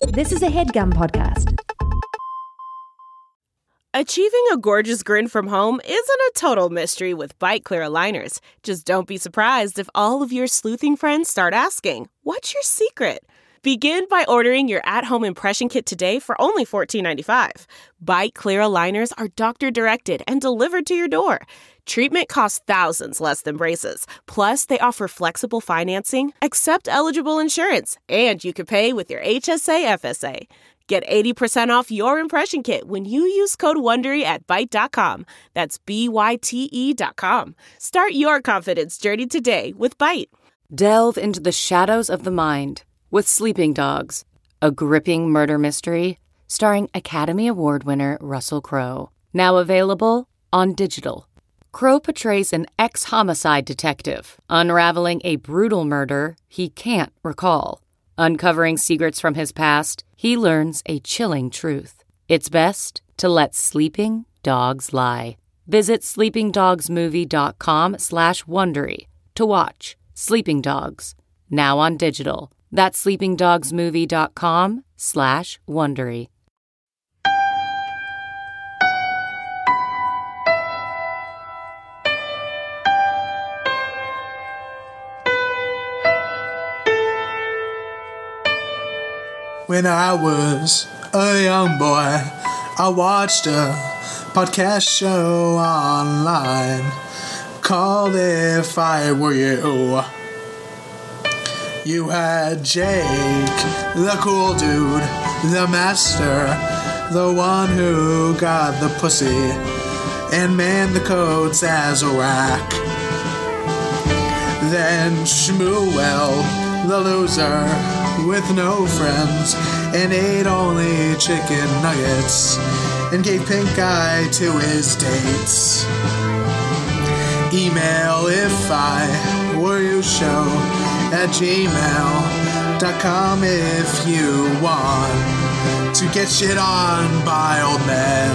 This is a HeadGum podcast. Achieving a gorgeous grin from home isn't a total mystery with Byte Clear aligners. Just don't be surprised if all of your sleuthing friends start asking, "What's your secret?" Begin by ordering your at-home impression kit today for only $14.95. Byte Clear aligners are doctor-directed and delivered to your door. Treatment costs thousands less than braces. Plus, they offer flexible financing, accept eligible insurance, and you can pay with your HSA FSA. Get 80% off your impression kit when you use code WONDERY at Byte.com. That's BYTE.com. Start your confidence journey today with Byte. Delve into the shadows of the mind with Sleeping Dogs, a gripping murder mystery starring Academy Award winner Russell Crowe. Now available on digital. Crowe portrays an ex-homicide detective unraveling a brutal murder he can't recall. Uncovering secrets from his past, he learns a chilling truth. It's best to let sleeping dogs lie. Visit sleepingdogsmovie.com/Wondery to watch Sleeping Dogs, now on digital. That's sleepingdogsmovie.com/Wondery. When I was a young boy, I watched a podcast show online called If I Were You. You had Jake, the cool dude, the master, the one who got the pussy, and manned the codes as a rack. Then Shmuel, the loser, with no friends, and ate only chicken nuggets, and gave pink eye to his dates. Email if I were you show at gmail.com if you want to get shit on by old men.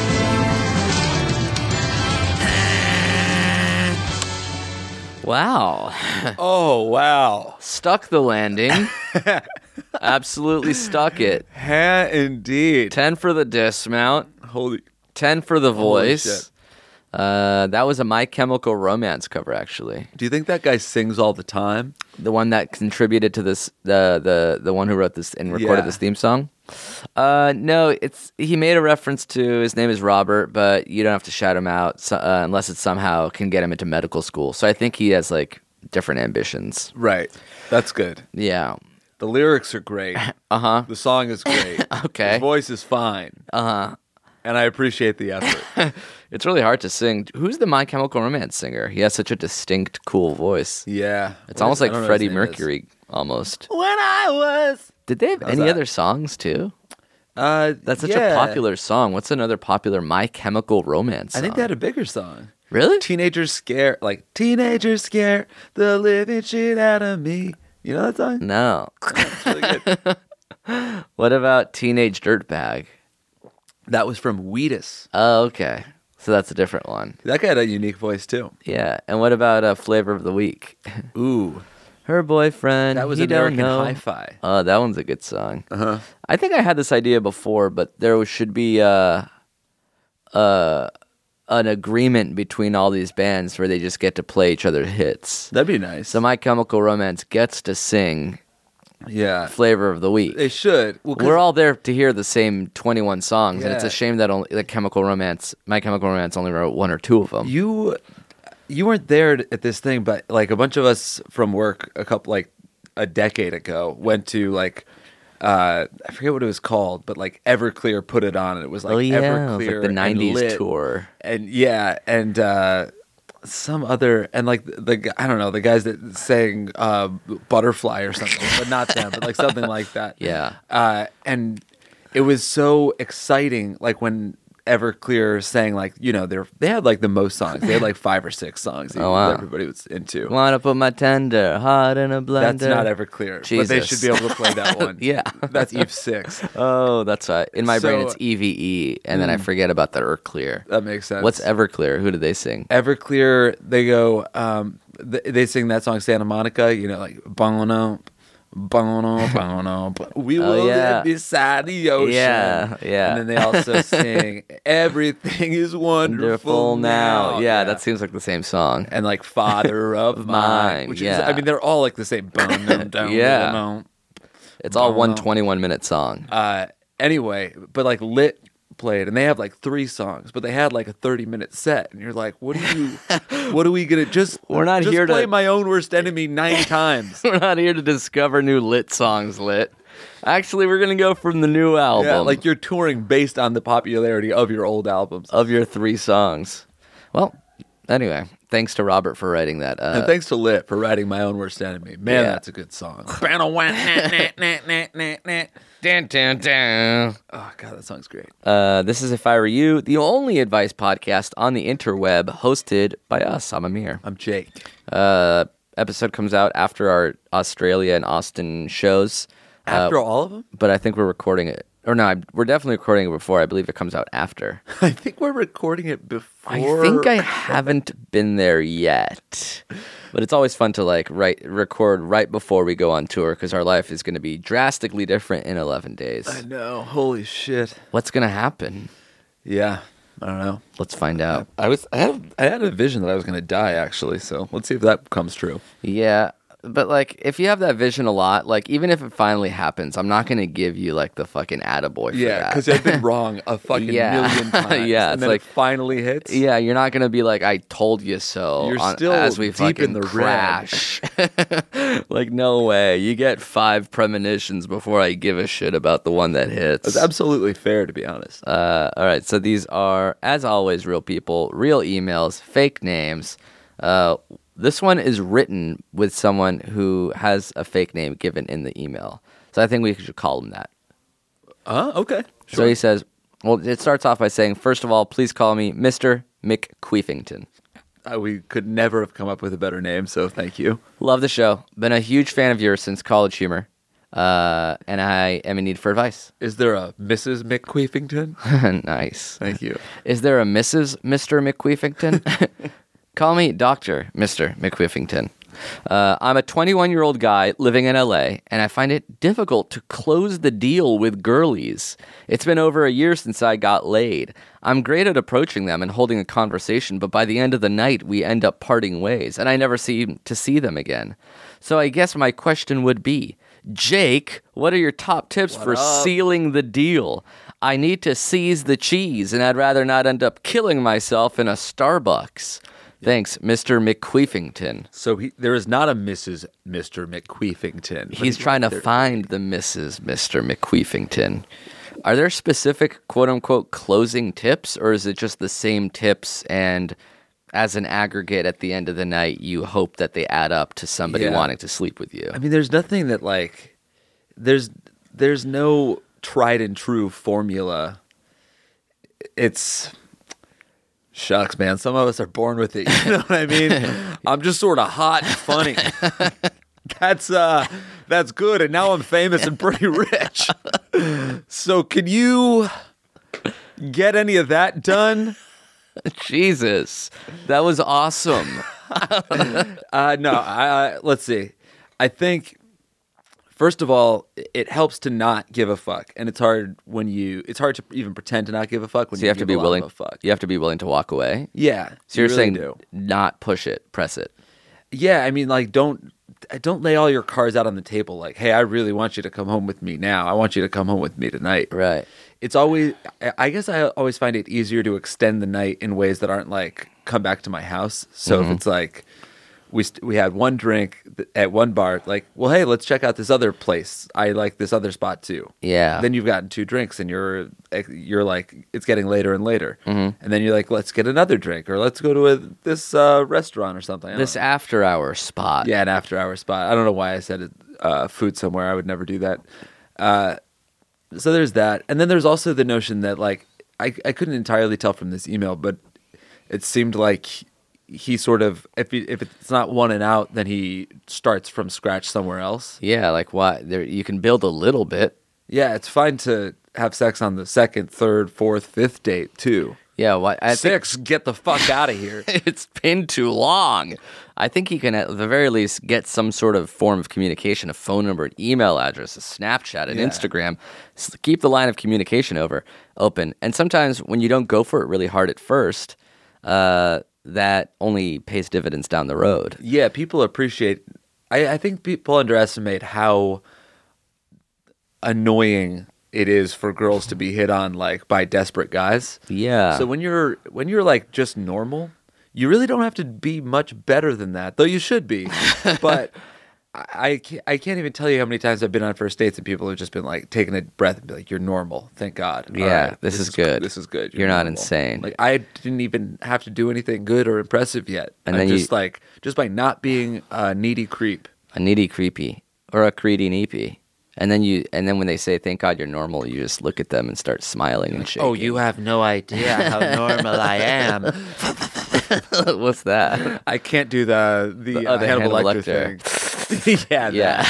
Wow. Oh, wow. Stuck the landing. Absolutely stuck it. Indeed. 10 for the dismount. Holy 10 for the voice. shit. That was a My Chemical Romance cover, actually. Do you think that guy sings all the time? The one that contributed to this, the one who wrote this and recorded this theme song. No, he made a reference to his name is Robert, but you don't have to shout him out unless it somehow can get him into medical school. So I think he has like different ambitions. Right. That's good. Yeah. The lyrics are great. Uh-huh. The song is great. Okay. His voice is fine. Uh-huh. And I appreciate the effort. It's really hard to sing. Who's the My Chemical Romance singer? He has such a distinct, cool voice. Yeah. It's almost like Freddie Mercury, almost. When I was... Did they have any other songs, too? That's such a popular song. What's another popular My Chemical Romance song? I think they had a bigger song. Really? Teenagers Scare, Teenagers Scare the living shit out of me. You know that song? No. It's really good. What about Teenage Dirtbag? That was from Wheatus. Oh, okay. So that's a different one. That guy had a unique voice, too. Yeah. And what about Flavor of the Week? Ooh. Her boyfriend. That was he American don't know. Hi-Fi. Oh, that one's a good song. Uh-huh. I think I had this idea before, but there should be an agreement between all these bands where they just get to play each other's hits. That'd be nice. So My Chemical Romance gets to sing Flavor of the Week. They should. Well, we're all there to hear the same 21 songs, and it's Yeah. a shame that only My Chemical Romance only wrote one or two of them. You weren't there at this thing, but like a bunch of us from work a decade ago went to I forget what it was called, but like Everclear put it on, and it was like Everclear, it was like the 90s Lit, tour. And some other, and like I don't know, the guys that sang Butterfly or something, but not them, but like something like that. Yeah. And it was so exciting, like when Everclear sang, they had like the most songs. They had like 5 or 6 songs that everybody was into. Wanna put my tender heart in a blender. That's not Everclear, Jesus. but they should be able to play that one. Yeah. That's Eve 6. Oh, that's right. In my brain, So- it's EVE, and then I forget about the Everclear. That makes sense. What's Everclear? Who did they sing? Everclear, they go, they sing that song Santa Monica, like Bono, Bono, bono, we Oh, will yeah. live beside the ocean. Yeah, yeah. And then they also sing "Everything is Wonderful Now." Yeah, that seems like the same song. And like "Father of Mine," which is, yeah. I mean, they're all like the same. Yeah. It's all 121-minute song. Anyway, but like Lit played, and they have like 3 songs, but they had like a 30-minute set, and you're like, what are we gonna just? We're not just here play to My Own Worst Enemy 9 times. We're not here to discover new Lit songs, Lit. Actually, we're gonna go from the new album. Yeah, like you're touring based on the popularity of your old albums. of your 3 songs. Well, anyway, thanks to Robert for writing that. And thanks to Lit for writing My Own Worst Enemy. Man, Yeah. that's a good song. Dun, dun, dun. Oh god, that song's great. This is If I Were You, the only advice podcast on the interweb, hosted by us. I'm Amir. I'm Jake. Episode comes out after our Australia and Austin shows. After all of them? But I think we're recording it. Or no, we're definitely recording it before. I believe it comes out after. I think we're recording it before. I think I haven't been there yet. But it's always fun to record right before we go on tour because our life is going to be drastically different in 11 days. I know. Holy shit. What's going to happen? Yeah. I don't know. Let's find out. I had a vision that I was going to die, actually, so let's see if that comes true. Yeah. But, if you have that vision a lot, even if it finally happens, I'm not going to give you, the fucking attaboy for Yeah, that. because I've been wrong a fucking million times. Yeah, and it's then it finally hits. Yeah, you're not going to be like, I told you so. You're still as we deep fucking in the crash. No way. You get 5 premonitions before I give a shit about the one that hits. It's absolutely fair, to be honest. All right, so these are, as always, real people, real emails, fake names. This one is written with someone who has a fake name given in the email. So I think we should call him that. Okay. Sure. So he says, well, it starts off by saying, first of all, please call me Mr. McQueefington. We could never have come up with a better name, so thank you. Love the show. Been a huge fan of yours since College Humor. And I am in need for advice. Is there a Mrs. McQueefington? Nice. Thank you. Is there a Mrs. Mr. McQueefington? Call me Dr. Mr. McQuiffington. I'm a 21-year-old guy living in LA, and I find it difficult to close the deal with girlies. It's been over a year since I got laid. I'm great at approaching them and holding a conversation, but by the end of the night, we end up parting ways, and I never seem to see them again. So I guess my question would be, Jake, what are your top tips for sealing the deal? I need to seize the cheese, and I'd rather not end up killing myself in a Starbucks. Thanks, Mr. McQueefington. So there is not a Mrs. Mr. McQueefington. He's trying to find the Mrs. Mr. McQueefington. Are there specific quote-unquote closing tips, or is it just the same tips and as an aggregate at the end of the night, you hope that they add up to somebody wanting to sleep with you? I mean, there's nothing that there's no tried and true formula. It's... Shucks, man. Some of us are born with it. You know what I mean? I'm just sort of hot and funny. That's good. And now I'm famous and pretty rich. So can you get any of that Jesus, that was awesome. No, let's see. I think, first of all, it helps to not give a fuck, and it's hard to even pretend to not give a fuck when So you have to be willing. A fuck. You have to be willing to walk away. Yeah. So you're you saying really do. not push it, press it. Yeah, I mean, don't lay all your cards out on the table. Like, hey, I really want you to come home with me now. I want you to come home with me tonight. Right. It's always, I guess I always find it easier to extend the night in ways that aren't like, come back to my house. So if it's like, we had one drink at one bar, like, well, hey, let's check out this other place. I like this other spot too. Yeah. Then you've gotten 2 drinks and you're like, it's getting later and later. And then you're like, let's get another drink or let's go to this restaurant or something. This after hour spot. Yeah, an after hour spot. I don't know why I said food somewhere. I would never do that. So there's that. And then there's also the notion that like, I couldn't entirely tell from this email, but it seemed like he sort of, if it's not one and out, then he starts from scratch somewhere else. Yeah, like what? You can build a little bit. Yeah, it's fine to have sex on the 2nd, 3rd, 4th, 5th date too. Yeah, what? 6, get the fuck out of here. It's been too long. I think he can, at the very least, get some sort of form of communication, a phone number, an email address, a Snapchat, an Instagram. Keep the line of communication open. And sometimes when you don't go for it really hard at first, that only pays dividends down the road. Yeah, people appreciate... I think people underestimate how annoying it is for girls to be hit on like by desperate guys. Yeah. So when you're like just normal, you really don't have to be much better than that, though you should be. But I can't even tell you how many times I've been on first dates and people have just been like taking a breath and be like, "You're normal, thank God." Yeah, right, this is good. This is good. You're not normal. insane. Like I didn't even have to do anything good or impressive yet. And I'm then just by not being a needy creep. A needy creepy or a creedy neepy. And then when they say, "Thank God you're normal," you just look at them and start smiling and shaking. Oh, you have no idea how normal I am. What's that? I can't do the Hannibal Lecter thing. Yeah.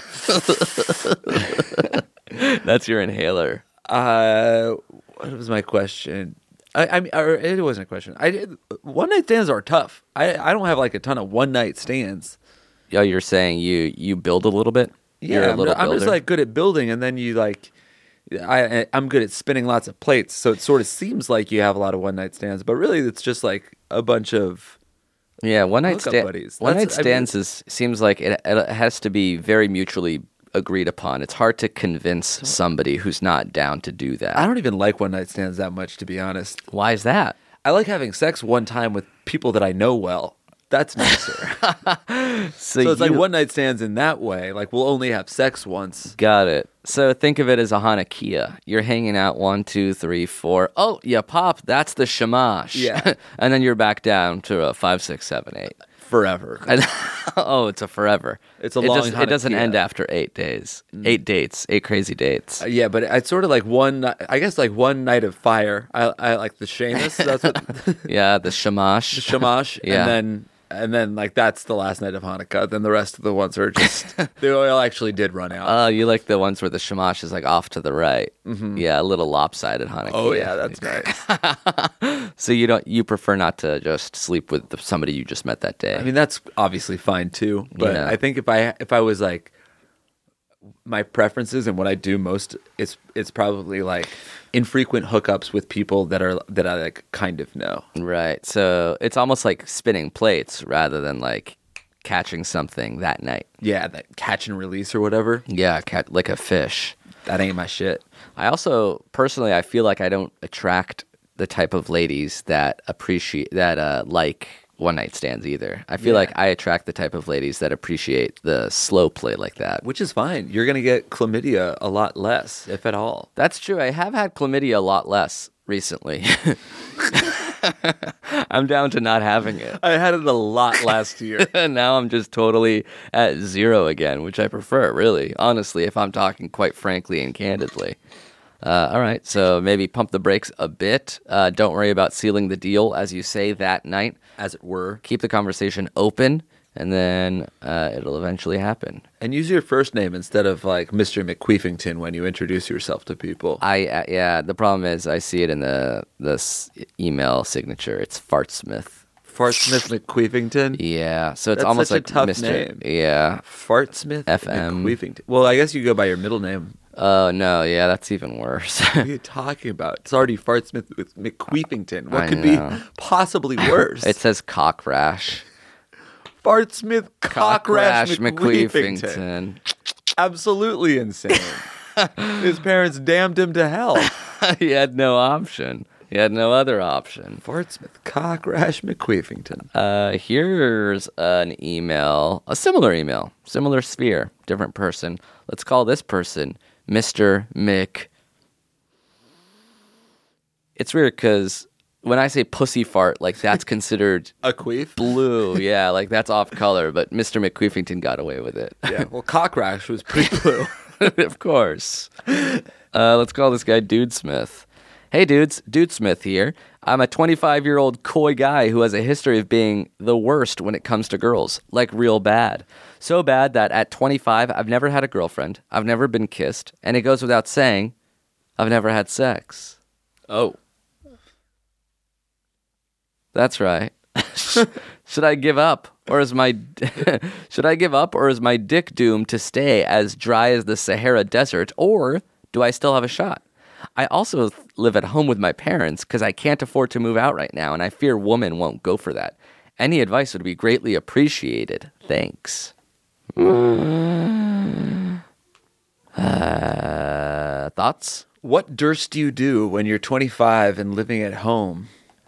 That's your inhaler. What was my question? It wasn't a question. One night stands are tough. I don't have like a ton of one night stands. Oh, you're saying you build a little bit? You're Yeah, a little I'm just builder? like good at building, and then you like, I'm good at spinning lots of plates. So it sort of seems like you have a lot of one night stands, but really it's just like a bunch of one night hookup buddies. One night stands seems like it has to be very mutually agreed upon. It's hard to convince somebody who's not down to do that. I don't even like one night stands that much, to be honest. Why is that? I like having sex one time with people that I know well. That's nicer. So it's like one night stands in that way. Like we'll only have sex once. Got it. So think of it as a Hanakia. You're hanging out 1, 2, 3, 4. Oh, you pop. That's the shamash. Yeah. And then you're back down to a 5, 6, 7, 8. Forever. It's a forever. It's a long It doesn't Hanakia. end after 8 days. 8 dates. 8 crazy dates. Yeah, but it's sort of like I guess like one night of fire. I like the Seamus. That's what Yeah, the shamash. Shamash. Yeah. And then like that's the last night of Hanukkah. Then the rest of the ones are just the oil actually did run out. Oh, you like the ones where the shamash is like off to the right. Mm-hmm. Yeah, a little lopsided Hanukkah. Oh yeah, that's nice. So you prefer not to just sleep with somebody you just met that day. I mean that's obviously fine too. But Yeah. I think if I was like my preferences and what I do most, it's probably like infrequent hookups with people that I like kind of know. Right. So it's almost like spinning plates rather than like catching something that night. Yeah, that catch and release or whatever. Yeah, like a fish. That ain't my shit. I also personally I feel like I don't attract the type of ladies that like one night stands either. I feel like I attract the type of ladies that appreciate the slow play like that. Which is fine. You're going to get chlamydia a lot less, if at all. That's true. I have had chlamydia a lot less recently. I'm down to not having it. I had it a lot last year. And now I'm just totally at 0 again, which I prefer, really. Honestly, if I'm talking quite frankly and candidly. All right, so maybe pump the brakes a bit. Don't worry about sealing the deal, as you say, that night. As it were. Keep the conversation open, and then it'll eventually happen. And use your first name instead of like Mr. McQueefington when you introduce yourself to people. Yeah, the problem is I see it in this email signature. It's Fartsmith. Fartsmith McQueefington? Yeah, so it's That's almost such a like tough Mr. name. Yeah. Fartsmith FM. McQueefington. Well, I guess you go by your middle name. Oh, no, yeah, that's even worse. What are you talking about? It's already Fartsmith with McQueefington. What I could know. be possibly worse? It says cock rash. Fartsmith Cockrash McQueefington. McQueefington. Absolutely insane. His parents damned him to hell. He had no option. He had no other option. Fartsmith Cockrash McQueefington. Here's an email, a similar email, similar sphere, different person. Let's call this person Mr. Mick. It's weird because when I say pussy fart, like that's considered A queef? blue. Yeah, like that's off color, but Mr. McQueefington got away with it. Yeah, well, Cockrash was pretty blue. Of course. Let's call this guy Dude Smith. Hey dudes, Dude Smith here. I'm a 25-year-old coy guy who has a history of being the worst when it comes to girls, like real bad. So bad that at 25, I've never had a girlfriend, I've never been kissed, and it goes without saying, I've never had sex. Oh. That's right. Should I give up, or is my dick doomed to stay as dry as the Sahara Desert, or do I still have a shot? I also live at home with my parents because I can't afford to move out right now, and I fear women won't go for that. Any advice would be greatly appreciated. Thanks. Thoughts? What durst you do when you're 25 and living at home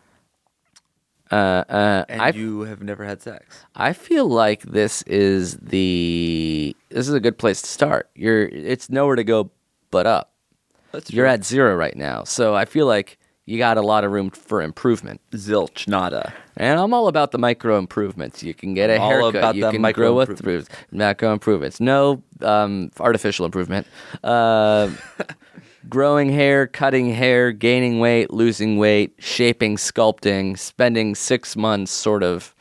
and you have never had sex? I feel like this is a good place to start. It's nowhere to go but up. That's true. You're at 0 right now, so I feel like you got a lot of room for improvement. Zilch, nada. And I'm all about the micro improvements. You can get a All haircut. about You the can micro grow a improvements. macro improvements. No artificial improvement. Growing hair, cutting hair, gaining weight, losing weight, shaping, sculpting, spending 6 months sort of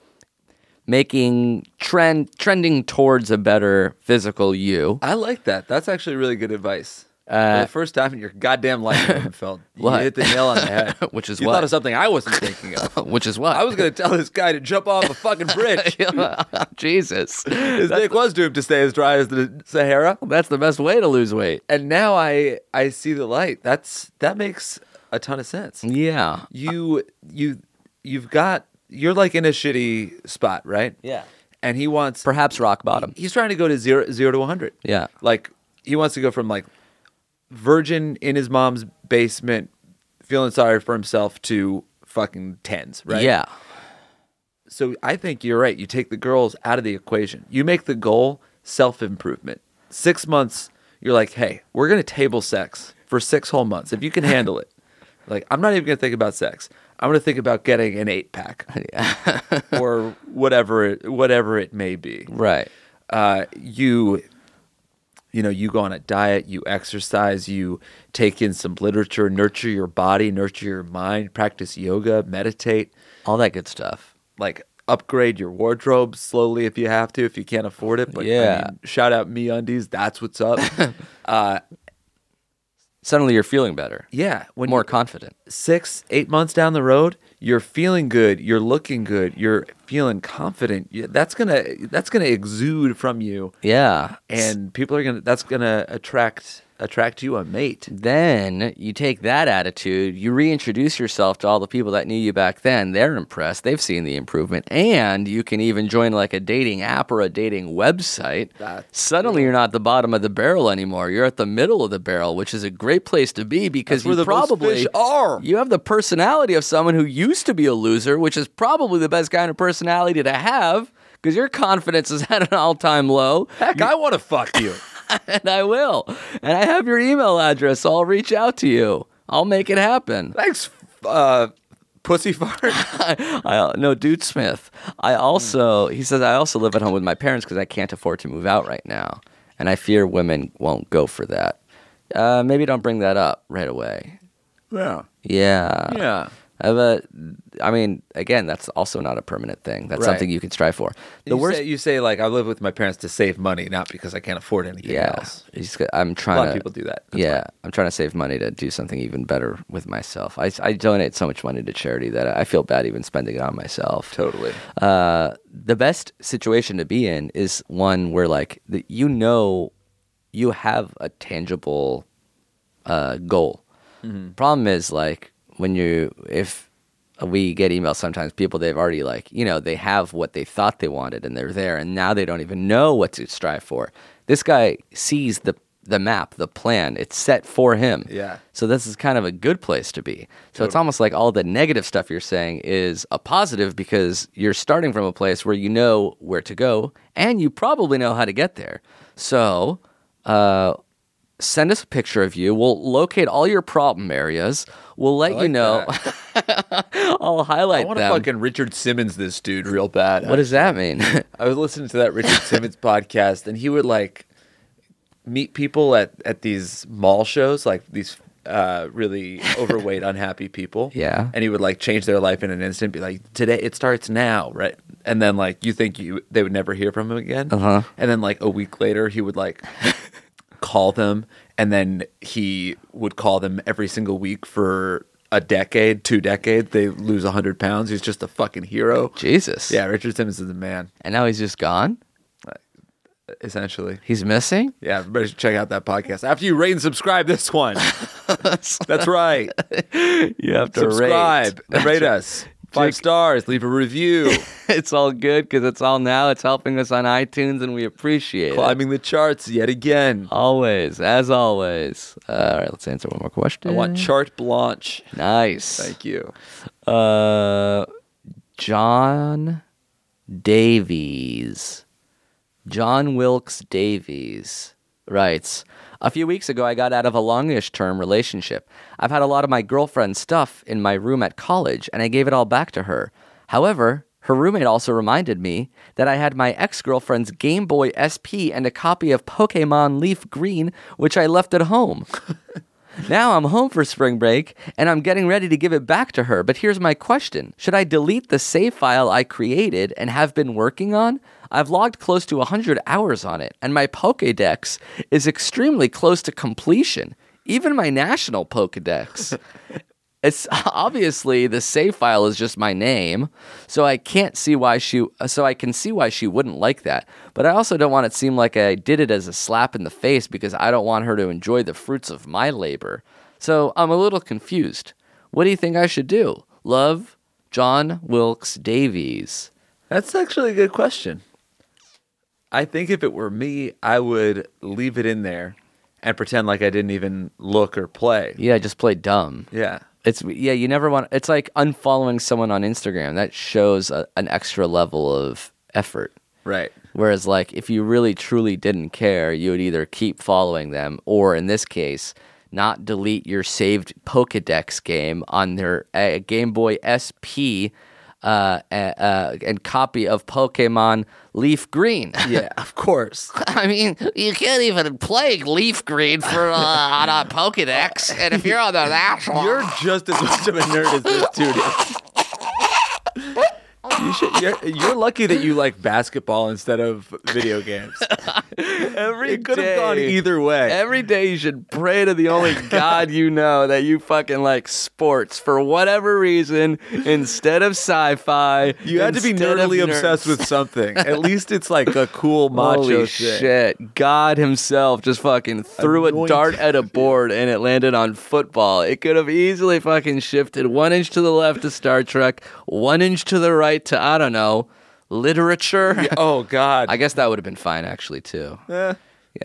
trending towards a better physical you. I like that. That's actually really good advice. For the first time in your goddamn life, Rosenfeld, you What? hit the nail on the head. Which is you what? thought of something I wasn't thinking of. Which is what? I was going to tell this guy to jump off a fucking bridge. Jesus. His dick was doomed to stay as dry as the Sahara. That's the best way to lose weight. And now I see the light. That makes a ton of sense. Yeah. You're like in a shitty spot, right? Yeah. And he wants Perhaps rock bottom. he's trying to go to zero to 100. Yeah. Like he wants to go from like virgin in his mom's basement, feeling sorry for himself, to fucking tens, right? Yeah. So I think you're right. You take the girls out of the equation. You make the goal self-improvement. 6 months, you're like, hey, we're going to table sex for 6 whole months. If you can handle it. Like, I'm not even going to think about sex. I'm going to think about getting an 8-pack or whatever it may be. Right. You go on a diet, you exercise, you take in some literature, nurture your body, nurture your mind, practice yoga, meditate, All that good stuff. like upgrade your wardrobe slowly if you have to, if you can't afford it. But Yeah. shout out MeUndies, that's what's up. Suddenly you're feeling better. Yeah, when More you- confident. 6-8 months down the road, you're feeling good, you're looking good, you're feeling confident. That's gonna exude from you, Yeah. and that's gonna attract you a mate. Then you take that attitude, you reintroduce yourself to all the people that knew you back then. They're impressed. They've seen the improvement. And you can even join like a dating app or a dating website. Suddenly you're not at the bottom of the barrel anymore. You're at the middle of the barrel, which is a great place to be because That's where you the most probably fish are. You have the personality of someone who used to be a loser, which is probably the best kind of personality to have because your confidence is at an all-time low. Heck, I want to fuck you. And I will. And I have your email address, so I'll reach out to you. I'll make it happen. Thanks, pussy fart. No, Dude Smith. He says, I also live at home with my parents because I can't afford to move out right now. And I fear women won't go for that. Maybe don't bring that up right away. Yeah. Yeah. Yeah. I mean, again, that's also not a permanent thing. That's Right. something you can strive for. You say like I live with my parents to save money, not because I can't afford anything else. I'm trying A lot of people do that. That's I'm trying to save money to do something even better with myself. I donate so much money to charity that I feel bad even spending it on myself. Totally. The best situation to be in is one where like you have a tangible goal. Mm-hmm. Problem is like if we get emails sometimes, people they've already like, they have what they thought they wanted and they're there and now they don't even know what to strive for. This guy sees the map, the plan, it's set for him. Yeah. So this is kind of a good place to be. So it's almost like all the negative stuff you're saying is a positive because you're starting from a place where you know where to go and you probably know how to get there. So, send us a picture of you. We'll locate all your problem areas. We'll let you know. I'll highlight I want them. to fucking Richard Simmons this dude real bad. What does that mean? I was listening to that Richard Simmons podcast, and he would like meet people at these mall shows, like these really overweight, unhappy people. Yeah. And he would like change their life in an instant, be like, today it starts now, right? And then like you think they would never hear from him again. Uh-huh. And then like a week later, he would like call them, and then he would call them every single week for a decade, 2 decades, they lose 100 pounds. He's just a fucking hero. Jesus. Yeah, Richard Simmons is the man, And now he's just gone? essentially. He's missing? Yeah, everybody should check out that podcast. After you rate and subscribe this one. That's right. You have to Subscribe and rate us. 5 stars. Leave a review. It's all good because it's all now. It's helping us on iTunes, and we appreciate it. Climbing the charts yet again. Always, as always. All right, let's answer one more question. I want chart blanche. Nice. Thank you. John Davies. John Wilkes Davies writes, a few weeks ago, I got out of a longish term relationship. I've had a lot of my girlfriend's stuff in my room at college, and I gave it all back to her. However, her roommate also reminded me that I had my ex-girlfriend's Game Boy SP and a copy of Pokemon Leaf Green, which I left at home. Now I'm home for spring break, and I'm getting ready to give it back to her. But here's my question. Should I delete the save file I created and have been working on? I've logged close to 100 hours on it, and my Pokédex is extremely close to completion. Even my national Pokédex. It's obviously the save file is just my name, so I can see why she wouldn't like that. But I also don't want it to seem like I did it as a slap in the face because I don't want her to enjoy the fruits of my labor. So I'm a little confused. What do you think I should do? Love, John Wilkes Davies. That's actually a good question. I think if it were me, I would leave it in there and pretend like I didn't even look or play. Yeah, just play dumb. Yeah. You never want. It's like unfollowing someone on Instagram. That shows an extra level of effort. Right. Whereas, like, if you really truly didn't care, you would either keep following them, or in this case, not delete your saved Pokédex game on their Game Boy SP and copy of Pokemon Leaf Green. Yeah, of course. I mean, you can't even play Leaf Green for on a Pokédex, and if you're on the national, You're just as much of a nerd as this dude is. You're lucky that you like basketball instead of video games. It could have gone either way. Every day you should pray to the only God you know that you fucking like sports for whatever reason instead of sci-fi. You had to be nerdily obsessed with something. At least it's like a cool macho Holy thing. shit. God himself just fucking threw a dart at a board and it landed on football. It could have easily fucking shifted 1 inch to the left to Star Trek, 1 inch to the right to, I don't know, literature. Yeah, oh, God. I guess that would have been fine, actually, too. Yeah.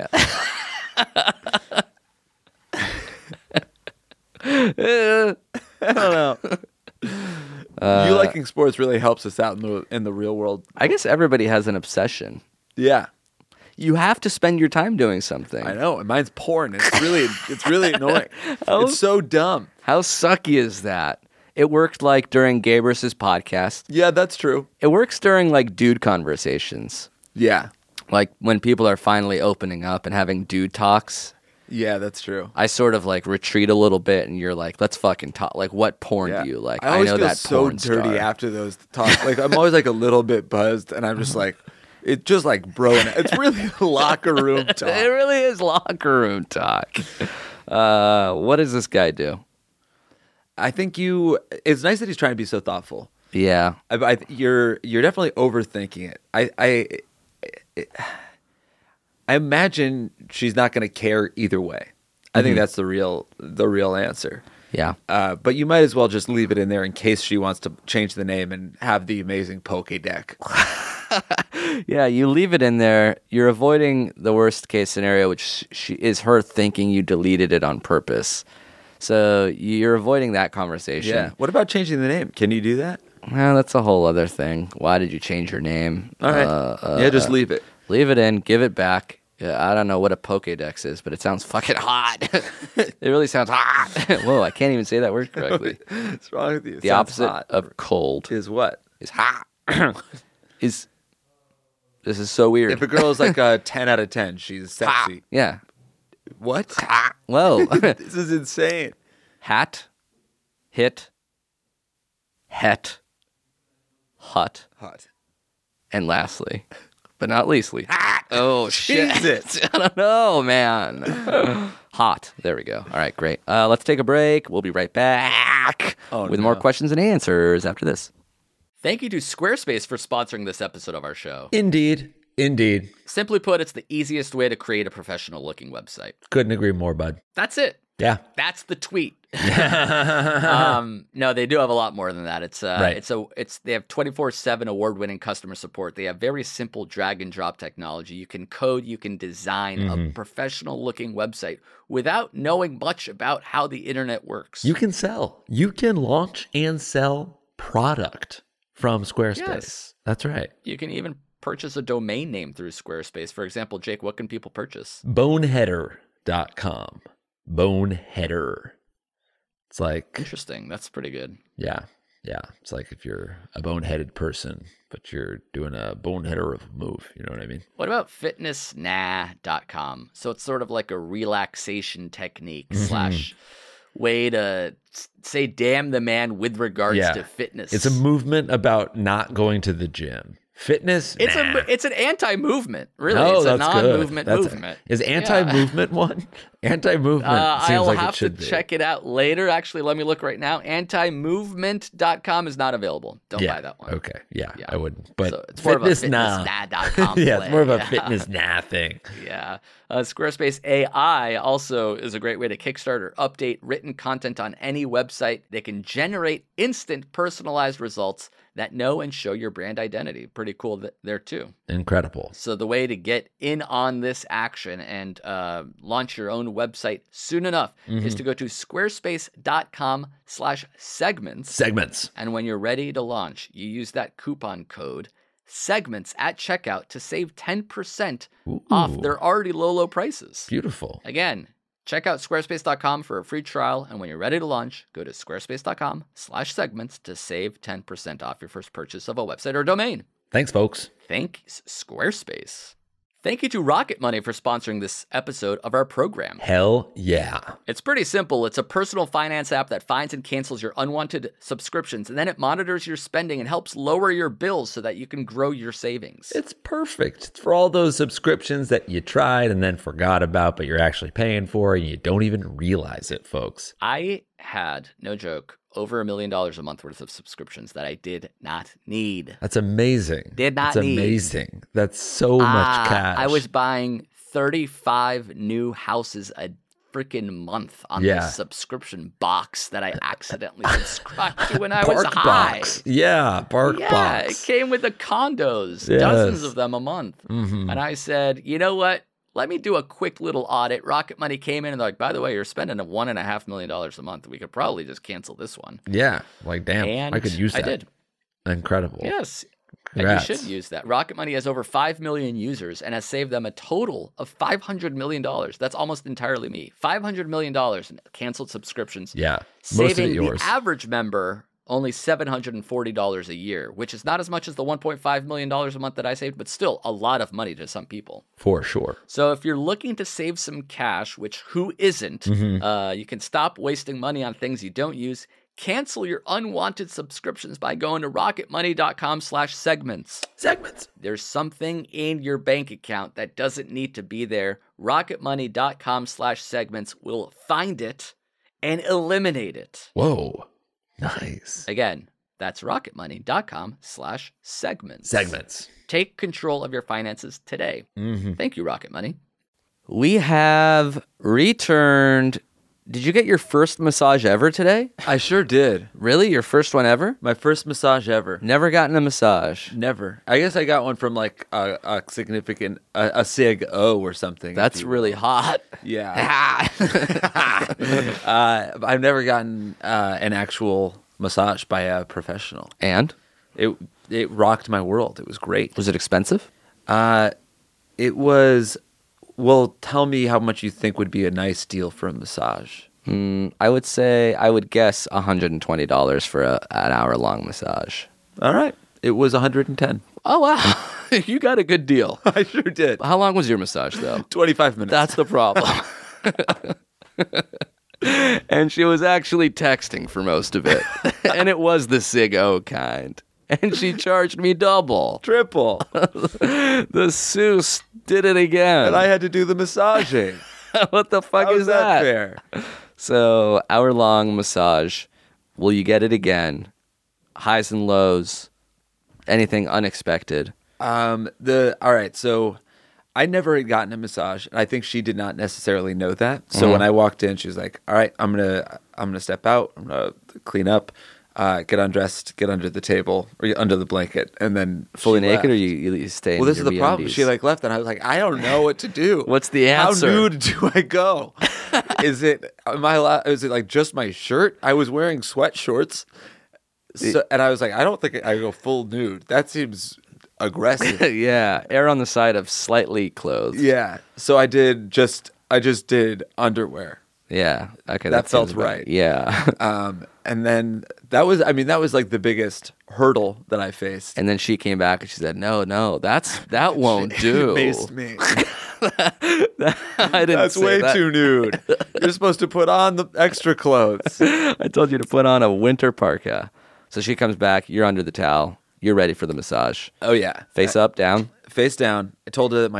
I don't know. You liking sports really helps us out in the real world. I guess everybody has an obsession. Yeah. You have to spend your time doing something. I know. And mine's porn. It's really annoying. It's so dumb. How sucky is that? It worked like during Gabrus's podcast. Yeah, that's true. It works during like dude conversations. Yeah. Like when people are finally opening up and having dude talks. Yeah, that's true. I sort of like retreat a little bit and you're like, let's fucking talk. Like, what porn do you like? I always know feel that so porn dirty star. after those talks. Like, I'm always like a little bit buzzed and I'm just like, it's just like, bro, it's really locker room talk. It really is locker room talk. What does this guy do? I think it's nice that he's trying to be so thoughtful. Yeah. You're definitely overthinking it. I imagine she's not going to care either way. I think that's the real answer. Yeah. But you might as well just leave it in there in case she wants to change the name and have the amazing Pokédex. Yeah, you leave it in there. You're avoiding the worst case scenario, which is her thinking you deleted it on purpose. So you're avoiding that conversation. Yeah. What about changing the name? Can you do that? Well, that's a whole other thing. Why did you change your name? All right. Just leave it. Leave it in. Give it back. Yeah, I don't know what a Pokédex is, but it sounds fucking hot. It really sounds hot. Whoa, I can't even say that word correctly. What's wrong with you? The opposite of cold is what? Is hot. This is so weird. If a girl is like a 10 out of 10, she's sexy. Hot. Yeah. What? Whoa. This is insane. Hat. Hit. Het. Hot. And lastly, but not leastly, hot. Oh, shit. Jesus. I don't know, man. Hot. There we go. All right, great. Let's take a break. We'll be right back with more questions and answers after this. Thank you to Squarespace for sponsoring this episode of our show. Indeed. Simply put, it's the easiest way to create a professional-looking website. Couldn't agree more, bud. That's it. Yeah. That's the tweet. No, they do have a lot more than that. They have 24/7 award-winning customer support. They have very simple drag and drop technology. You can code, you can design a professional-looking website without knowing much about how the internet works. You can sell. You can launch and sell product from Squarespace. Yes. That's right. You can even purchase a domain name through Squarespace. For example, Jake, what can people purchase? Boneheader.com. Boneheader. It's like... Interesting. That's pretty good. Yeah. It's like if you're a boneheaded person, but you're doing a boneheader of a move. You know what I mean? What about fitnessnah.com? So it's sort of like a relaxation technique slash way to say damn the man with regards to fitness. It's a movement about not going to the gym. Fitness? It's an anti-movement, really. No, it's a that's non-movement good. movement. Is anti-movement one? Anti-movement seems I'll like have it should to be. check it out later. Actually, let me look right now. Antimovement.com is not available. Don't buy that one. Okay. Yeah, I wouldn't. But so it's more of a fitnessnah.com. Yeah, it's more of a fitness nah thing. Yeah. Squarespace AI also is a great way to kickstart or update written content on any website. They can generate instant personalized results that know and show your brand identity. Pretty cool there too. Incredible. So the way to get in on this action and launch your own website soon enough is to go to squarespace.com/segments. Segments. And when you're ready to launch, you use that coupon code segments at checkout to save 10% off their already low prices. Beautiful. Again, check out squarespace.com for a free trial. And when you're ready to launch, go to squarespace.com/segments to save 10% off your first purchase of a website or domain. Thanks, folks. Thanks, Squarespace. Thank you to Rocket Money for sponsoring this episode of our program. Hell yeah. It's pretty simple. It's a personal finance app that finds and cancels your unwanted subscriptions, and then it monitors your spending and helps lower your bills so that you can grow your savings. It's perfect. It's for all those subscriptions that you tried and then forgot about, but you're actually paying for, and you don't even realize it, folks. I had, no joke, over $1 million a month worth of subscriptions that I did not need. That's amazing. Did not That's need. amazing. That's so much cash. I was buying 35 new houses a freaking month on this subscription box that I accidentally subscribed to when I was high. Yeah, Bark Box. Yeah, it came with the condos, dozens of them a month. And I said, you know what? Let me do a quick little audit. Rocket Money came in and they're like, by the way, you're spending $1.5 million a month. We could probably just cancel this one. Yeah, like damn, And I could use that. I did. Incredible. Yes. Congrats. And you should use that. Rocket Money has over 5 million users and has saved them a total of $500 million. That's almost entirely me. $500 million in canceled subscriptions. Yeah, most of saving it yours. the average member only $740 a year, which is not as much as the $1.5 million a month that I saved, but still a lot of money to some people. For sure. So if you're looking to save some cash, which who isn't, you can stop wasting money on things you don't use. Cancel your unwanted subscriptions by going to rocketmoney.com/segments. Segments. There's something in your bank account that doesn't need to be there. Rocketmoney.com/segments will find it and eliminate it. Whoa. Nice. Again, that's rocketmoney.com/segments. Segments. Take control of your finances today. Thank you, Rocket Money. We have returned. Did you get your first massage ever today? I sure did. Really? Your first one ever? My first massage ever. Never gotten a massage. Never. I guess I got one from like a significant, a SIG O or something. That's really hot. Yeah. I've never gotten an actual massage by a professional. And? It rocked my world. It was great. Was it expensive? It was... Well, tell me how much you think would be a nice deal for a massage. I would guess $120 for an hour-long massage. All right. It was $110. Oh, wow. You got a good deal. I sure did. How long was your massage, though? 25 minutes. That's the problem. And she was actually texting for most of it. And it was the SIG O kind. And she charged me double. Triple. The Seuss did it again. And I had to do the massaging. What the fuck How is that? fair? So, hour-long massage. Will you get it again? Highs and lows. Anything unexpected? All right, so I never had gotten a massage, and I think she did not necessarily know that. So when I walked in, she was like, "All right, I'm gonna step out. I'm gonna clean up, get undressed, get under the table or under the blanket, and then Fully she naked, left. or you stay? Well, in this is your the problem. MeUndies? She left, and I was like, I don't know what to do. What's the answer? How nude do I go? Is it is it like just my shirt? I was wearing sweat shorts, and I was like, I don't think I go full nude. That seems aggressive. Yeah, err on the side of slightly clothed. Yeah. So I just did underwear. Yeah. Okay. That felt seems about right. Yeah. And then that was like the biggest hurdle that I faced. And then she came back and she said, "No, that won't do." Faced me. I didn't. That's say way that. too nude. You're supposed to put on the extra clothes. I told you to put on a winter parka. So she comes back. You're under the towel. You're ready for the massage. Oh yeah. Face up, down. Face down. I told her that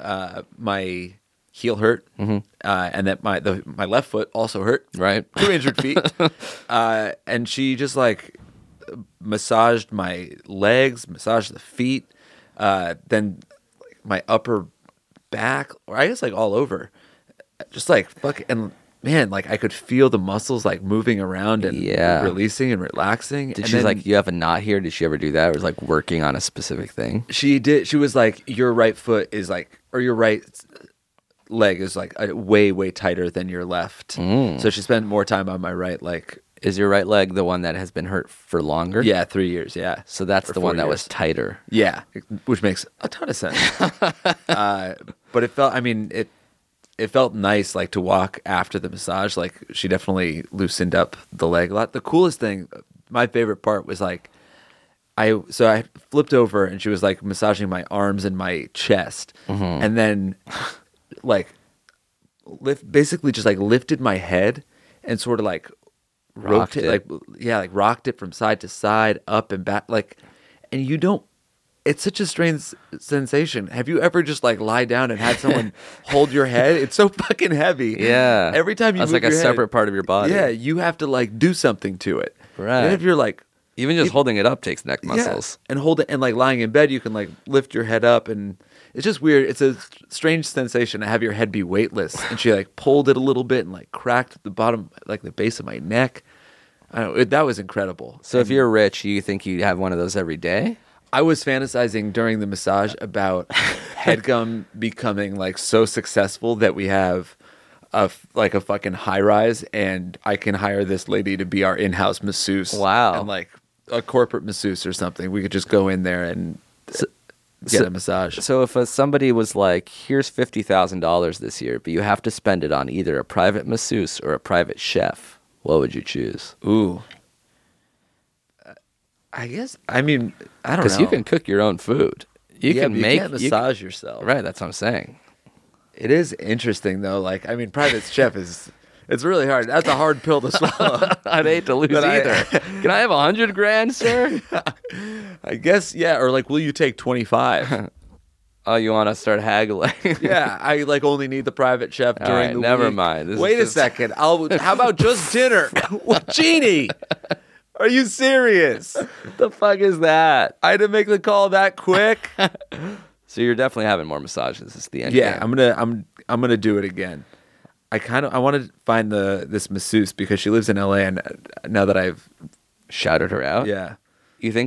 my heel hurt, and that my left foot also hurt. Right. 2 injured feet. And she just like massaged my legs, massaged the feet, then like my upper back, or I guess like all over. Just like fuck, and man, like I could feel the muscles like moving around and releasing and relaxing. Did and she then like, you have a knot here? Did she ever do that? Or was like working on a specific thing? she did. She was like, your right foot is like, or your right leg is like way tighter than your left. So she spent more time on my right leg. Is your right leg the one that has been hurt for longer? Yeah, 3 years. Yeah. So that's Or the 4 one that was years. tighter. Yeah, which makes a ton of sense. But it felt, I mean, it felt nice, like to walk after the massage. Like she definitely loosened up the leg a lot. The coolest thing, my favorite part was like, I flipped over and she was like massaging my arms and my chest, and then like basically just like lifted my head and sort of like Rocked it. like rocked it from side to side, up and back, like, and you don't. It's such a strange sensation. Have you ever just like lie down and had someone hold your head? It's so fucking heavy. Yeah. Every time you That's move like a your head, separate part of your body. Yeah, you have to like do something to it. Right. And if you're like Even just holding it up takes neck yeah, muscles. and hold it, and like lying in bed, you can like lift your head up, and it's just weird. It's a strange sensation to have your head be weightless. And she like pulled it a little bit and like cracked the bottom, like the base of my neck. I don't know, that was incredible. So if you're rich, you think you'd have one of those every day? I was fantasizing during the massage about HeadGum becoming like so successful that we have a fucking high rise, and I can hire this lady to be our in-house masseuse. Wow. And like a corporate masseuse or something. We could just go in there and get a massage. So if somebody was like, here's $50,000 this year, but you have to spend it on either a private masseuse or a private chef, what would you choose? Ooh. I guess, I mean, I don't know. Because you can cook your own food. You can but make you can't massage yourself. Right, that's what I'm saying. It is interesting though. Like, I mean, private chef it's really hard. That's a hard pill to swallow. I'd hate to lose But either. Can I have $100,000, sir? I guess, yeah. Or like, will you take 25? Oh, you want to start haggling? Yeah, I like only need the private chef All during right, the never week. mind. This Wait is a just- second. How about just dinner? Genie, are you serious? What the fuck is that? I had to make the call that quick. So you're definitely having more massages. It's the end. Yeah, game. I'm gonna do it again. I want to find this masseuse because she lives in LA, and now that I've Shouted her out. yeah. You think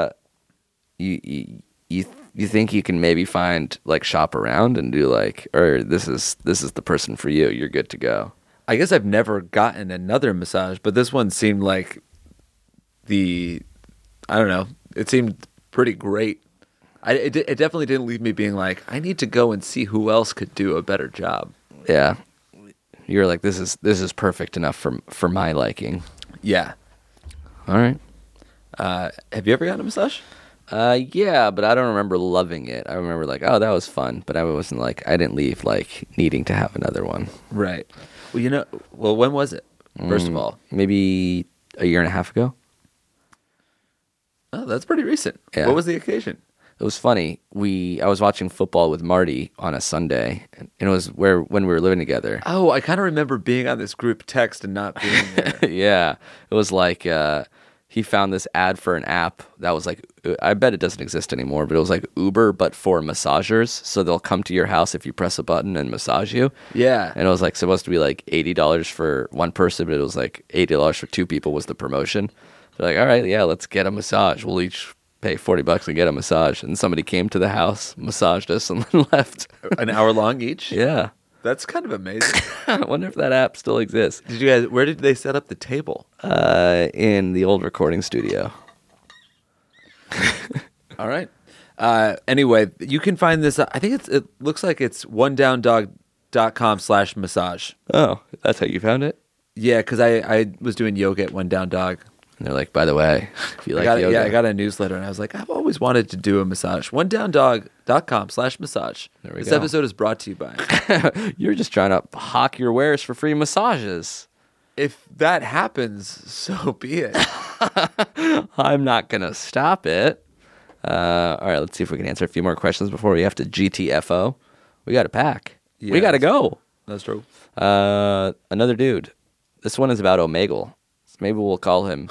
you think you can maybe find like shop around and do like, or this is the person for you. You're good to go. I guess I've never gotten another massage, but this one seemed like I don't know. It seemed pretty great. It definitely didn't leave me being like, I need to go and see who else could do a better job. Yeah. You're like, this is perfect enough for my liking. Yeah. All right. Have you ever gotten a massage? Yeah, but I don't remember loving it. I remember like, oh, that was fun, but I wasn't like, I didn't leave like needing to have another one. Right. Well, when was it? First of all, Maybe a year and a half ago. oh, that's pretty recent. Yeah. What was the occasion? It was funny. I was watching football with Marty on a Sunday, and it was when we were living together. Oh, I kind of remember being on this group text and not being there. Yeah, it was like he found this ad for an app that was like, I bet it doesn't exist anymore, but it was like Uber, but for massagers. So they'll come to your house if you press a button and massage you. Yeah. And it was like supposed to be like $80 for one person, but it was like $80 for two people was the promotion. They're like, all right, yeah, let's get a massage. We'll each pay $40 and get a massage. And somebody came to the house, massaged us, and then left. An hour long each? Yeah. That's kind of amazing. I wonder if that app still exists. Where did they set up the table? In the old recording studio. All right. Anyway, you can find this. I think it looks like it's onedowndog.com/massage. Oh, that's how you found it? Yeah, because I was doing yoga at One Down Dog. And they're like, by the way, if you like yoga. Yeah, I got a newsletter, and I was like, I've always wanted to do a massage. onedowndog.com/massage. This episode is brought to you by. You're just trying to hawk your wares for free massages. If that happens, so be it. I'm not going to stop it. All right, let's see if we can answer a few more questions before we have to GTFO. We got to pack. Yeah, we got to go. That's true. Another dude. This one is about Omegle. So maybe we'll call him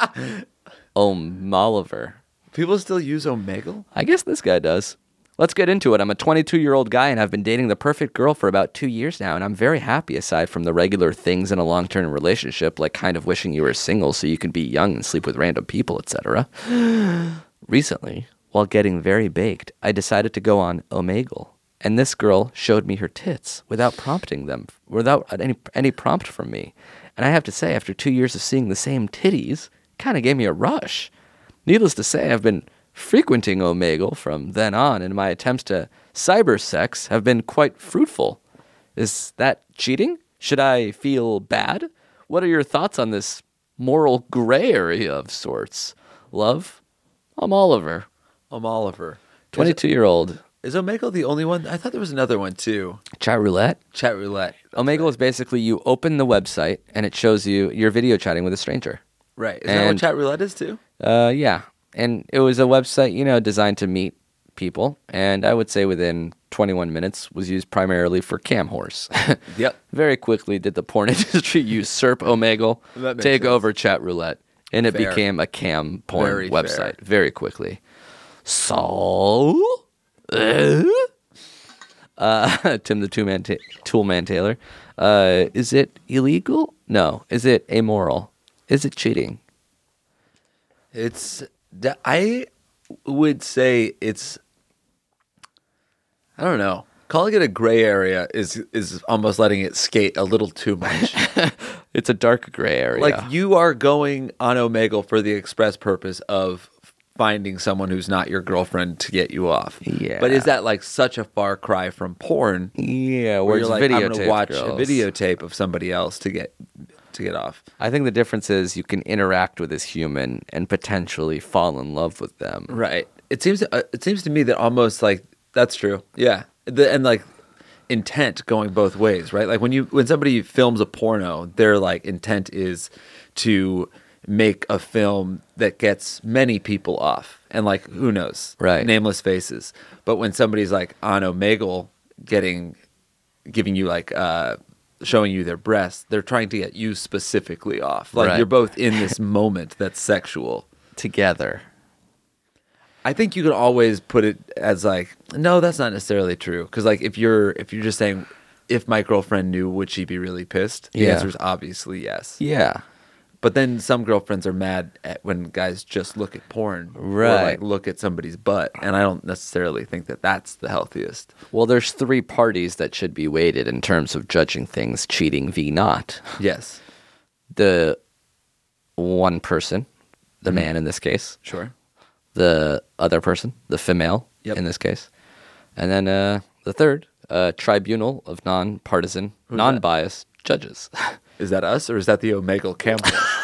O'Moliver. People still use Omegle? I guess this guy does. Let's get into it. I'm a 22-year-old guy, and I've been dating the perfect girl for about 2 years now, and I'm very happy aside from the regular things in a long-term relationship, like kind of wishing you were single so you can be young and sleep with random people, etc. Recently, while getting very baked, I decided to go on Omegle, and this girl showed me her tits without prompting them, without any prompt from me. And I have to say, after 2 years of seeing the same titties, it kind of gave me a rush. Needless to say, I've been frequenting Omegle from then on, and my attempts to cybersex have been quite fruitful. Is that cheating? Should I feel bad? What are your thoughts on this moral gray area of sorts? Love, I'm Oliver. 22-year-old. Is Omegle the only one? I thought there was another one too. Chat roulette? Chat roulette. Omegle is basically you open the website and it shows you you're video chatting with a stranger. Right. Is that what chat roulette is too? Yeah. And it was a website, designed to meet people. And I would say within 21 minutes was used primarily for cam whores. Yep. Very quickly did the porn industry usurp Omegle, take over chat roulette. And it became a cam porn website very quickly. So... Tim the Toolman Taylor. Is it illegal? No. Is it amoral? Is it cheating? I would say it's, I don't know. Calling it a gray area is almost letting it skate a little too much. It's a dark gray area. Like you are going on Omegle for the express purpose of finding someone who's not your girlfriend to get you off. Yeah. But is that like such a far cry from porn? Yeah, where you're like, I'm going to watch girls. a videotape of somebody else to get off. I think the difference is you can interact with this human and potentially fall in love with them. Right. It seems to me that almost like that's true. Yeah. And like intent going both ways, right? Like when somebody films a porno, their like intent is to make a film that gets many people off, and like who knows, right? Nameless faces. But when somebody's like on Omegle giving you like showing you their breasts, they're trying to get you specifically off. Like you're both in this moment that's sexual together. I think you can always put it as like, no, that's not necessarily true. Because like if you're just saying, if my girlfriend knew, would she be really pissed? The answer is obviously yes. Yeah. But then some girlfriends are mad at when guys just look at porn, right? Or like look at somebody's butt, and I don't necessarily think that that's the healthiest. Well, there's three parties that should be weighted in terms of judging things cheating v. not. Yes, the one person, the man in this case, sure. The other person, the female in this case, and then the third, tribunal of non-partisan, non-biased judges. Is that us, or is that the Omegle camp?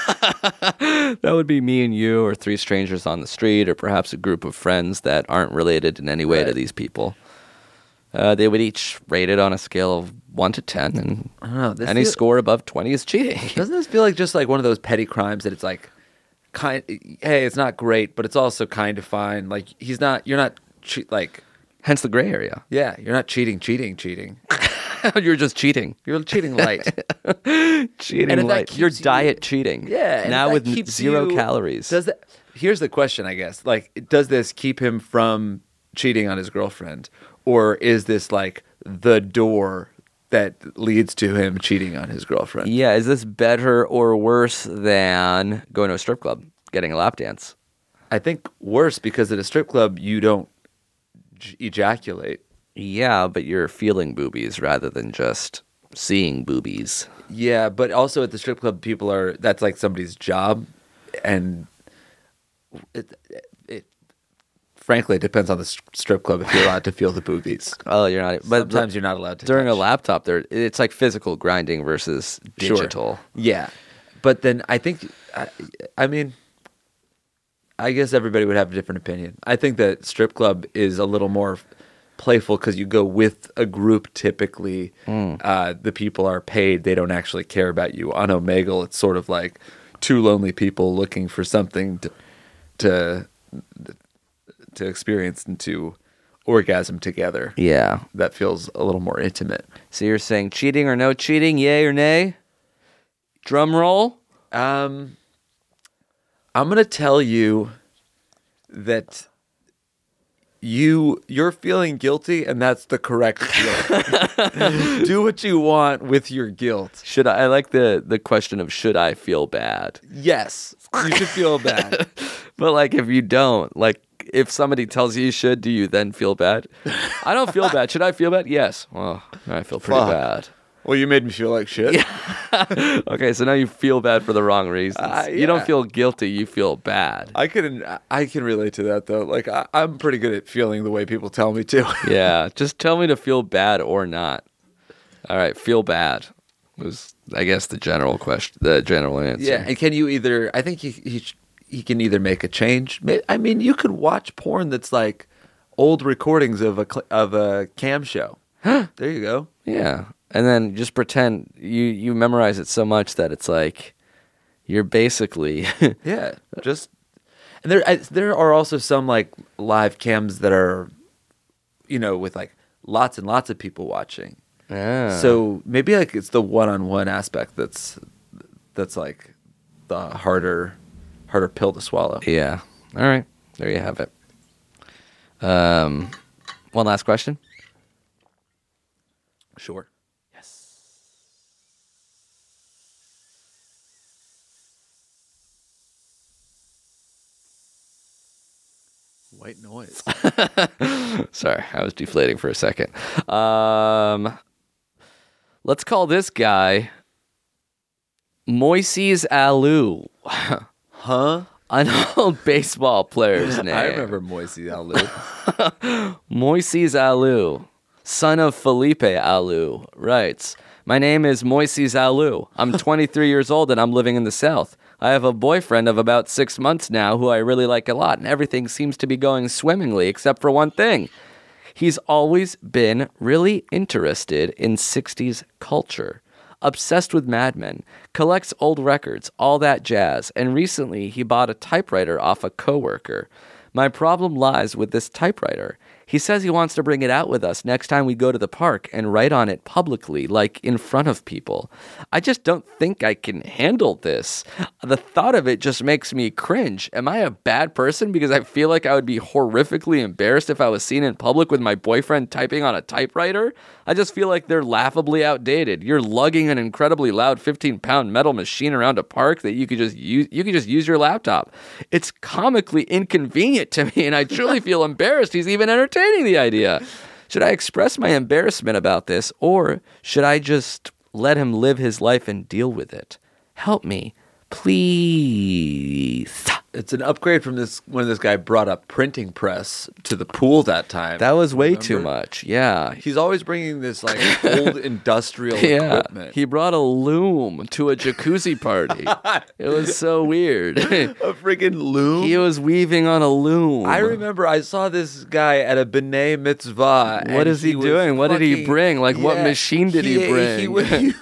That would be me and you, or three strangers on the street, or perhaps a group of friends that aren't related in any way to these people. They would each rate it on a scale of 1 to 10, and any score above 20 is cheating. Doesn't this feel like just like one of those petty crimes that it's like, hey, it's not great, but it's also kind of fine. Like you're not like. Hence the gray area. Yeah, you're not cheating. You're just cheating. You're cheating light. Cheating And if that light. keeps You're you- diet cheating. Yeah, and Now if that with keeps 0 you- calories. Here's the question, I guess. Like, does this keep him from cheating on his girlfriend, or is this like the door that leads to him cheating on his girlfriend? Yeah, is this better or worse than going to a strip club, getting a lap dance? I think worse, because at a strip club you don't ejaculate. Yeah, but you're feeling boobies rather than just seeing boobies. Yeah, but also at the strip club, that's like somebody's job, and it frankly, it depends on the strip club if you're allowed to feel the boobies. Oh, you're not. But Sometimes you're not allowed to during a touch. laptop. It's like physical grinding versus Sure. digital. Yeah, but then I think, I mean, I guess everybody would have a different opinion. I think that strip club is a little more playful because you go with a group typically. The people are paid. They don't actually care about you. On Omegle, it's sort of like two lonely people looking for something to experience and to orgasm together. Yeah. That feels a little more intimate. So you're saying cheating or no cheating, yay or nay? Drum roll. I'm going to tell you that you're feeling guilty, and that's the correct feeling. Do what you want with your guilt. I like the question of should I feel bad? Yes, you should feel bad. But like if you don't, like if somebody tells you should, do you then feel bad? I don't feel bad. Should I feel bad? Yes. Well, I feel pretty Fuck. bad. Well, you made me feel like shit. Okay, so now you feel bad for the wrong reasons. You don't yeah. feel guilty, you feel bad. I can relate to that though. Like I'm pretty good at feeling the way people tell me to. Yeah, just tell me to feel bad or not. All right, feel bad was, I guess, the general question, the general answer. Yeah, and can you either? I think he can either make a change. I mean, you could watch porn that's like old recordings of a cam show. There you go. Yeah, and then just pretend you memorize it so much that it's like you're basically Yeah, just and there are also some like live cams that are, with like lots and lots of people watching. Yeah. So maybe like it's the one-on-one aspect that's like the harder pill to swallow. Yeah. All right. There you have it. One last question. Sure. White noise. Sorry, I was deflating for a second. Let's call this guy Moises Alou. Huh? An old baseball player's name. I remember Moises Alou. Moises Alou, son of Felipe Alou, writes, "My name is Moises Alou. I'm 23 years old and I'm living in the South. I have a boyfriend of about 6 months now who I really like a lot, and everything seems to be going swimmingly except for one thing. He's always been really interested in 60s culture. Obsessed with Mad Men, collects old records, all that jazz, and recently he bought a typewriter off a coworker. My problem lies with this typewriter. He says he wants to bring it out with us next time we go to the park and write on it publicly, like in front of people. I just don't think I can handle this. The thought of it just makes me cringe. Am I a bad person because I feel like I would be horrifically embarrassed if I was seen in public with my boyfriend typing on a typewriter? I just feel like they're laughably outdated. You're lugging an incredibly loud 15-pound metal machine around a park that you could just use your laptop. It's comically inconvenient to me, and I truly feel embarrassed he's even entertaining the idea. Should I express my embarrassment about this, or should I just let him live his life and deal with it? Help me, please." It's an upgrade from when this guy brought a printing press to the pool that time. That was way too Remember? much. Yeah. He's always bringing this like old industrial Yeah, equipment. he brought a loom to a jacuzzi party. It was so weird. a freaking loom. He was weaving on a loom. I remember I saw this guy at a B'nai Mitzvah. What is he doing? What did he bring? Like, what machine did he bring?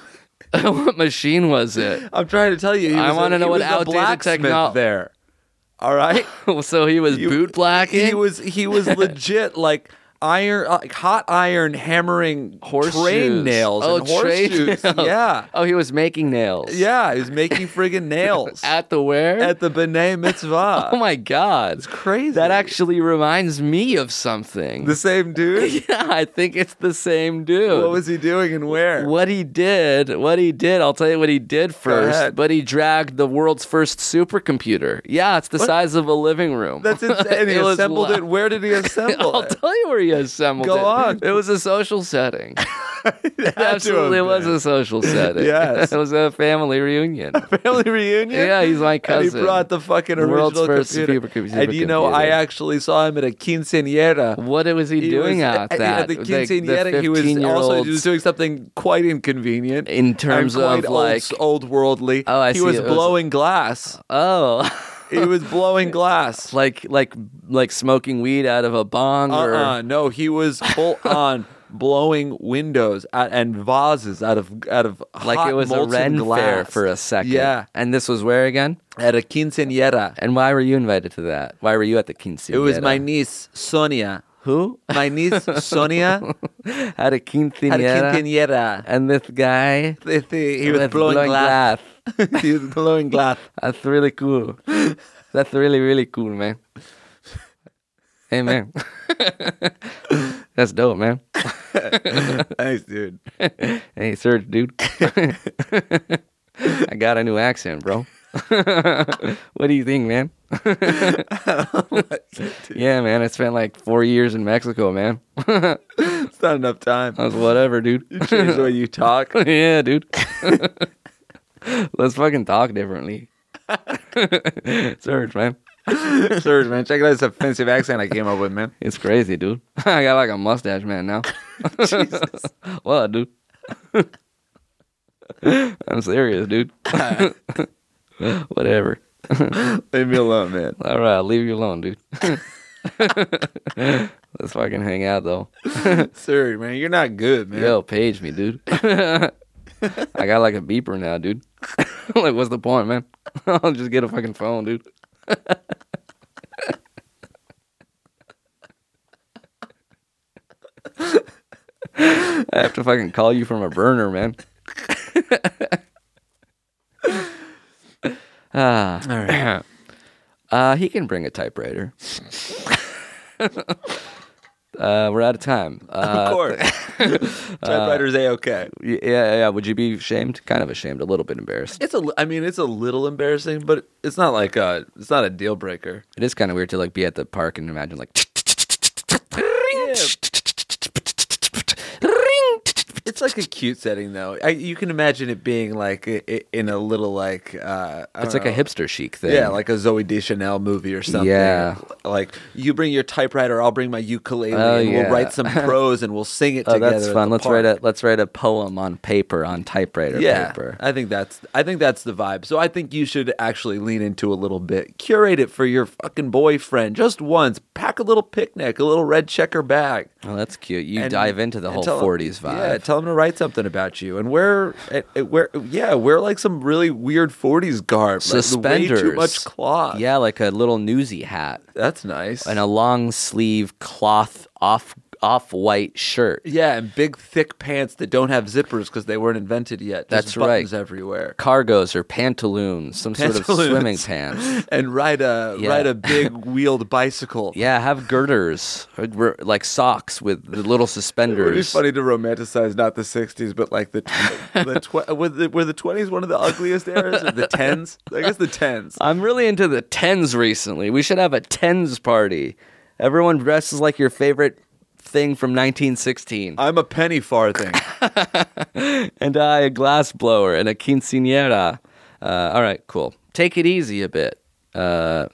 What machine was it? I'm trying to tell you. I wanna know he what was a outdated blacksmith technology- there. All right. So he was boot blacking? He was legit like hot iron hammering train nails and horseshoes. Yeah. Oh, he was making nails. Yeah, he was making friggin' nails. At the where? At the B'nai Mitzvah. Oh my God. It's crazy. That actually reminds me of something. The same dude? Yeah, I think it's the same dude. What was he doing and where? What he did, I'll tell you what he did first, but he dragged the world's first supercomputer. Yeah, it's the size of a living room. That's insane. And he assembled it. Where did he assemble I'll it? tell you where he assembled it. Go on. It was a social setting. It Absolutely, it was a social setting. Yes. It was a family reunion. Family reunion? Yeah, he's my cousin. And he brought the fucking original world's first computer. supercomputer. And you know, I actually saw him at a quinceañera. What was he doing at that? At the quinceañera, he was doing something quite inconvenient. In terms of like old worldly. Oh, I he see. was blowing glass. Oh. He was blowing glass. like smoking weed out of a bong or no, he was full on blowing windows and vases out of like hot, it was a molten Ren glass. fair for a second. Yeah. And this was where again? At a quinceañera. And why were you invited to that? Why were you at the quinceañera? It was my niece Sonia. Who? My niece Sonia had a quinceañera. And this guy, he was blowing glass. He was blowing glass. That's really cool. That's really, really cool, man. Hey, man. That's dope, man. Thanks, dude. Hey, Serge, dude. I got a new accent, bro. What do you think, man? Yeah, man. I spent like 4 years in Mexico, man. It's not enough time. That's whatever, dude. You change the way you talk. Yeah, dude. Let's fucking talk differently. Serge, man. Serge, man. Check out this offensive accent I came up with, man. It's crazy, dude. I got like a mustache man now. Jesus. What, dude? I'm serious, dude. Whatever. Leave me alone, man. All right, I'll leave you alone, dude. Let's fucking hang out, though. Serge, man, you're not good, man. Yo, page me, dude. I got like a beeper now, dude. Like, what's the point, man? I'll just get a fucking phone, dude. I have to fucking call you from a burner, man. All right. He can bring a typewriter. We're out of time. Of course. Typewriter's A-okay. Yeah. Would you be ashamed? Kind of ashamed, a little bit embarrassed. It's a little embarrassing, but it's not like it's not a deal breaker. It is kind of weird to like be at the park and imagine like. Yeah. It's like a cute setting, though. You can imagine it being like in a little like it's like a hipster chic thing. Yeah, like a Zoe Deschanel movie or something. Yeah, like you bring your typewriter, I'll bring my ukulele, and we'll write some prose and we'll sing it together. That's fun. Let's write a poem on paper on typewriter paper. I think that's the vibe. So I think you should actually lean into a little bit, curate it for your fucking boyfriend just once. Pack a little picnic, a little red checker bag. Oh, that's cute. You dive into the whole 40s vibe. Yeah, tell him to write something about you and wear like some really weird 40s garb. Suspenders. Like way too much cloth. Yeah, like a little newsy hat. That's nice. And a long sleeve cloth off-white shirt. Yeah, and big thick pants that don't have zippers because they weren't invented yet. That's buttons right. Everywhere. Cargos or pantaloons, some sort of swimming pants. And ride a big wheeled bicycle. Yeah, have girders, like socks with the little suspenders. It would be funny to romanticize not the 60s, but like were the 20s one of the ugliest eras? Or the 10s? I guess the 10s. I'm really into the 10s recently. We should have a 10s party. Everyone dresses like your favorite thing from 1916. I'm a penny farthing. And I a glass blower and a quinceañera. All right, cool. Take it easy a bit. What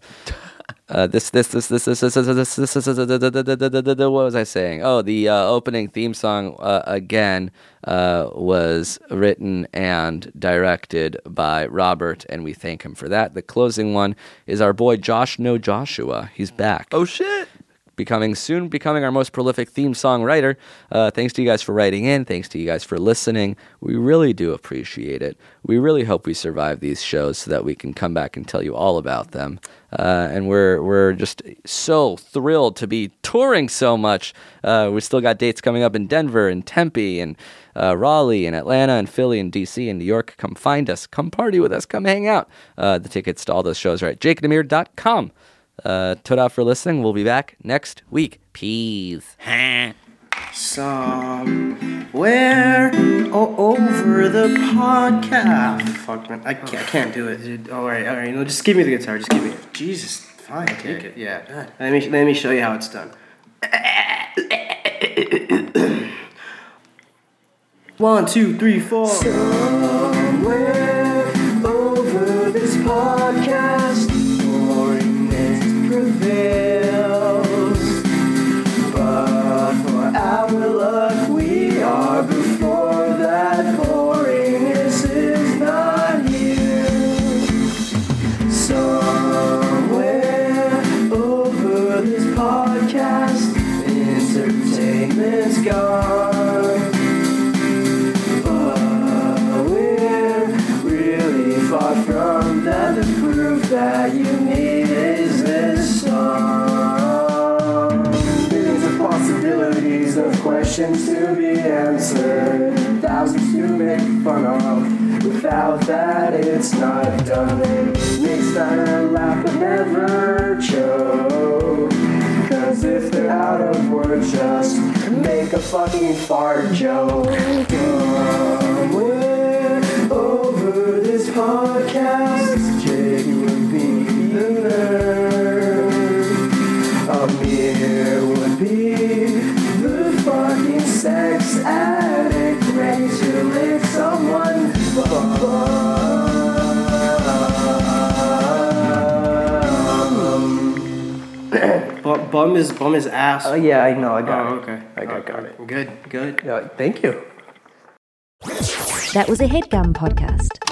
was I saying? Oh, the opening theme song again was written and directed by Robert, and we thank him for that. The closing one is our boy Josh No Joshua. He's back. Oh shit! soon becoming our most prolific theme song writer. Thanks to you guys for writing in. Thanks to you guys for listening. We really do appreciate it. We really hope we survive these shows so that we can come back and tell you all about them. And we're just so thrilled to be touring so much. We still got dates coming up in Denver and Tempe and Raleigh and Atlanta and Philly and DC and New York. Come find us. Come party with us. Come hang out. The tickets to all those shows are at jakeandamir.com. Toda for listening. We'll be back next week. Peace. Somewhere over the podcast. Fuck, man. I can't do it, dude. All right. No, just give me the guitar. Just give me it. Jesus, fine. Take it. Yeah. Let me show you how it's done. 1, 2, 3, 4. Somewhere over this podcast, boringness prevails. But for our luck, we are before that. Boringness is not here. Somewhere over this podcast, entertainment's gone. Far from that, the proof that you need is this song. Millions of possibilities of questions to be answered, thousands to make fun of. Without that, it's not done. Makes that laugh but never choke. Cause if they're out of words, just make a fucking fart joke. Over this podcast, Jake would be the nerd. Amir would be the fucking sex addict ready to lick someone. Bum is ass. Oh yeah, I know. I got it. Okay. I got it. Good. Yeah, thank you. That was a HeadGum podcast.